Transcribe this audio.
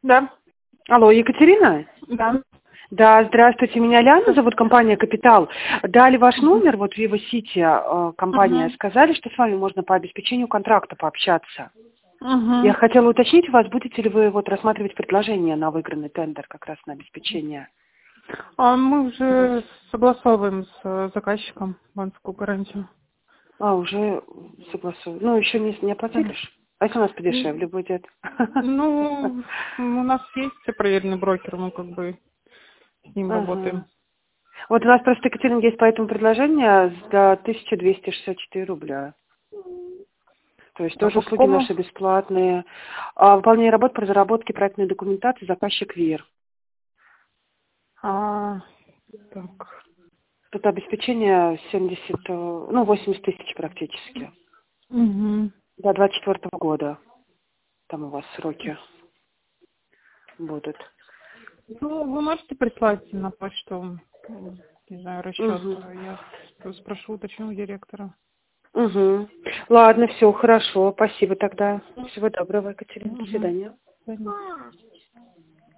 Да, Алло, Екатерина? да. Да, здравствуйте, меня Ляна зовут, компания «Капитал». Дали ваш номер, вот Vivo City компания, Угу. сказали, что с вами можно по обеспечению контракта пообщаться. Я Угу. хотела уточнить у вас, будете ли вы вот рассматривать предложение на выигранный тендер как раз на обеспечение? А мы уже согласовываем с заказчиком банковскую гарантию. Уже согласую. Ну, еще не оплатили ж? А если у нас подешевле будет? Ну, у нас есть проверенный брокер, мы как бы с ним Ага. работаем. Вот у нас просто, Екатерина, есть по этому предложение за 1264 рубля. То есть А тоже по услуги какому? наши бесплатные. Выполнение работ по разработке проектной документации, заказчик ВИР. А, так. Тут обеспечение 80 тысяч практически. Угу. До 24 года. Там у вас сроки будут. Ну, вы можете прислать на почту, не знаю, расчет. Угу. Я спрошу, уточню у директора. Угу. Ладно, все, хорошо. Спасибо тогда. Всего доброго, Екатерина. До Угу. свидания. Понятно.